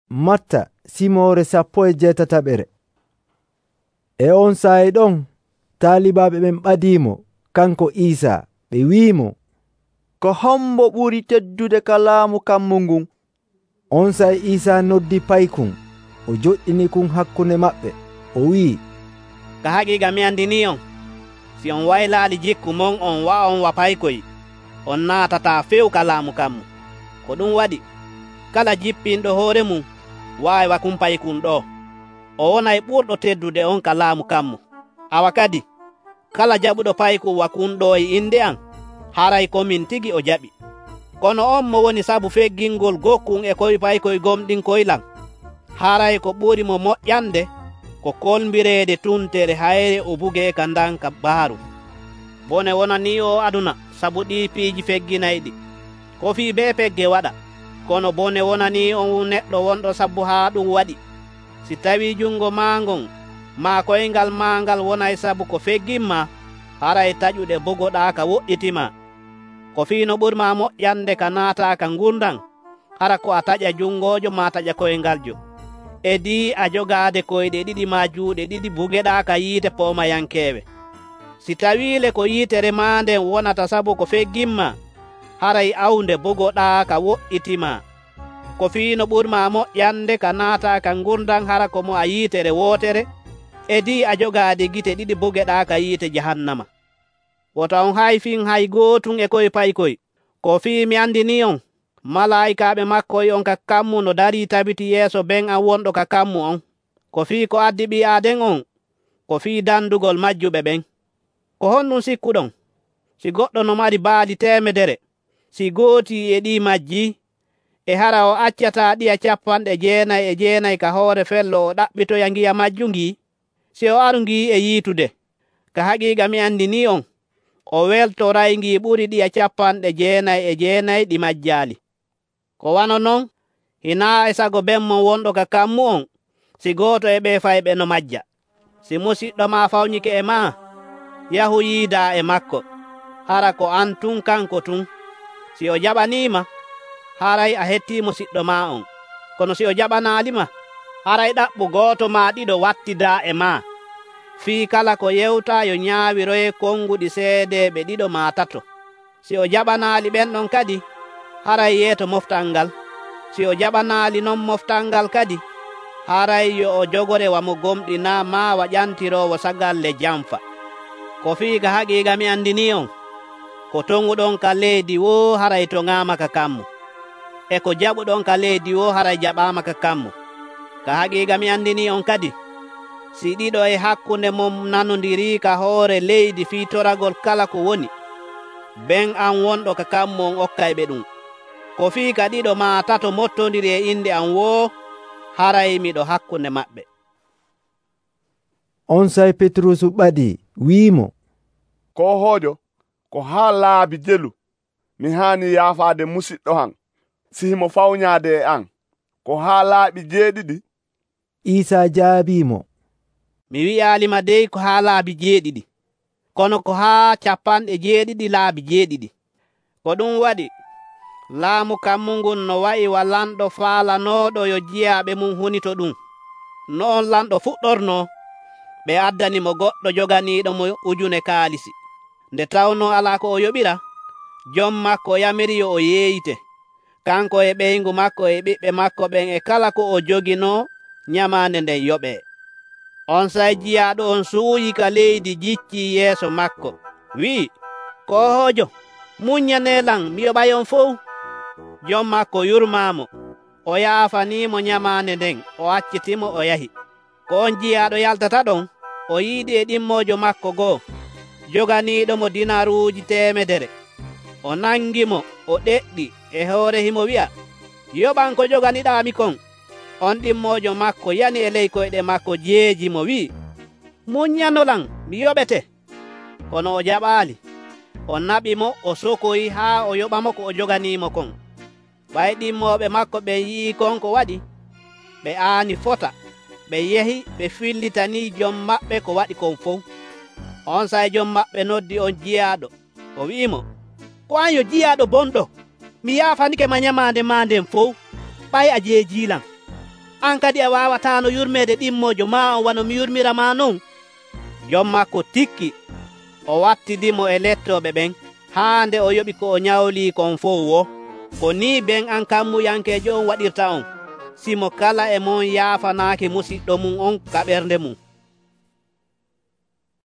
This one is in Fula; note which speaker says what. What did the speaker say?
Speaker 1: Matta simoore 18. E on sa'i ɗon taalibaaɓe ɓen ɓadimo kanko Isa ɓe wiimo,
Speaker 2: ko hombo ɓuri teddude ka laamu kammu ngun?
Speaker 1: On sa'i Isa noddi paykun o joɗɗini kun hakkunde maɓɓe o wi'i,
Speaker 3: ka haqiiqa mi andini on, si on waylaali jikku mon on wa'on wa paykoy on naatata few ka laamu kammu. Ko ɗum waɗi kala jippinɗo hoore mum waawi wakun paykun ɗo, o wonay ɓurɗo teddude on ka laamu kammu. Awa kadi kala jaɓuɗo payku wakun ɗo e inde am, haray komin tigi o jaɓi. Kono on mo woni sabu feggingol gokkun e koye paykoy gomɗin koylan, haray ko ɓuri mo moƴƴande ko kolmbireede tuntere hayre o buge ka ndanka baaru. Bone wonani o aduna sabu ɗi piiji fegginayɗi. Ko fii be pegge waɗa, kono bone wonani on neɗɗo wonɗo sabu haa ɗum waɗi. Si tawi jungo maangon ma koyngal maangal wonay sabu ko feggimma, haray taƴuɗe bogoɗa ka woɗɗitima. Ko fii no ɓurma moƴƴande ka naata ka ngurdan, hara ko a taƴa jungojo ma taƴa koyngaljo. E di a jogaade koyɗe ɗiɗi ma juuɗe ɗiɗi bugeɗa ka yiite pomayankeewe. Si tawiile ko yiitere ma nden wonata sabu ko feggimma, haray awnde bogoɗa ka woɗɗitima. Ko fii no ɓurma moƴƴande ka naata ka ngurdan, hara ko mo a yiitere wootere, e di a jogaade gite ɗiɗi bugeɗa ka yiite jahannama. Woto on hayfin hay gootum e koye paykoy. Ko fii mi andini on, malaa'ikaaɓe makkoy on ka kammu no darii tabiti yeeso ben an wonɗo ka kammu on. Ko fii ko addi ɓi aaden on, ko fii dandugol majjuɓe ɓen. Ko honɗum sikkuɗon? Si goɗɗo no mari baali 100, si gootii e ɗi majjii, e hara o accata ɗiya 99 ka hoore fello o ɗaɓɓitoya ngiya majju ngi, si o aru ngi e yiitude, ka haqiiqa mi andini on, o weltoray ngi ɓuri ɗiya 99 ɗi majjaali. Ko wano non, hinaa e sago bemmon wonɗo ka kammu on, si gooto e ɓe fayɓe no majja. Si musiɗɗo ma fawnike e ma, yahu yiida e makko, hara ko an tun kanko tun. Si o jaɓanima, haray a hetti musiɗɗo ma on. Kono si o jaɓanaalima, haray ɗaɓɓu gooto ma ɗiɗo wattida e ma. Fii kala ko yewta yo ñaawiroye konguɗi seedeɓe ɗiɗo ma tato. Si o jaɓanaali ɓen ɗon kadi, haray yeeto moftal ngal. Si o jaɓanaali non moftal ngal kadi, haray yo o jogore wamo gomɗina ma waƴantirowo sagalle jamfa. Ko fii ka haqiiqa mi andini on, ko tonguɗon ka leydi wo haray toŋaama ka kammu, e ko jaɓuɗon ka leydi wo haray jaɓaama ka kammu. Ka haqiiqa mi andini on kadi, si ɗiɗo e hakkunde mum nanodiri ka hoore leydi fii toragol kala ko woni, ben an wonɗo ka kammu on okkayɓe ɗum. Ko fii ka ɗiɗo ma tato mottodiri e inde an wo, haray miɗo hakkunde maɓɓe.
Speaker 1: On sa'i Petrus ɓadi wiimo,
Speaker 4: ko hoojo, ko haa laabi jelu mi haani yaafaade musiɗɗo han si himo fawñaade e an, ko haa laaɓi 7?
Speaker 1: Isa jaabimo,
Speaker 3: mi wi'aalima dey ko haa laabi 7, kono ko haa 70 laabi 7. Ko ɗum waɗi laamu kammu ngun no wa'i wa lanɗo faalanooɗo yo jiyaaɓe mum hunito ɗum. No on lanɗo fuɗɗorno, ɓe addanimo goɗɗo joganiiɗo mo 1,000 kaalisi. Nde tawno alaa ko o yoɓira, jom makko yamiri yo o yeeyite, kanko e ɓeyngu makko e ɓiɓɓe makko ɓen e kala ko o jogino nyamaande nden yoɓee. On sa'i jiyaaɗo on suuyi ka leydi jiccii yeeso makko, wi'i, ko hoojo, muññaneelan mi yoɓayon fow. Jom makko yurmaamo, o yaafanimo nyamaande nden, o accitimo o yahi. Ko on jiyaaɗo yaltata ɗon, o yiiɗi e ɗimmojo makko goo, joganiiɗo mo dinaruuji 100. O nangimo, o ɗeɗɗi e hoore himo wi'a, yoɓan ko joganiɗaami kon. On ɗimmojo makko yani e ley koyɗe makko jeeji mo wi'i, muññanolan mi yoɓete. Kono o jaɓaali. O naɓi mo, o sokoyi haa o yoɓamo ko o joganimo kon. Ɓay ɗimmooɓe makko ɓen yi'i kon ko waɗi, ɓe aani fota, ɓe yehi ɓe fillitanii jom maɓɓe ko waɗi kon fof. On sa'i jom maɓɓe noddi on jiyaaɗo, o wi'imo, ko an yo jiyaaɗo bonɗo, mi yaafanike ma nyamaande ma nden fof, ɓay a jeejiilan. an kadi a wawatano yurmede ɗimmojo ma on wano mi yurmirama non. Jom makko tikki o wattidimo e lettoɓe ɓen haa nde o yoɓi ko o nyawli kon fof wo. Ko ni ben an kammuyankejo on waɗirta on, simo kala e mon yaafanaake musiɗɗo mum on ka ɓernde mum.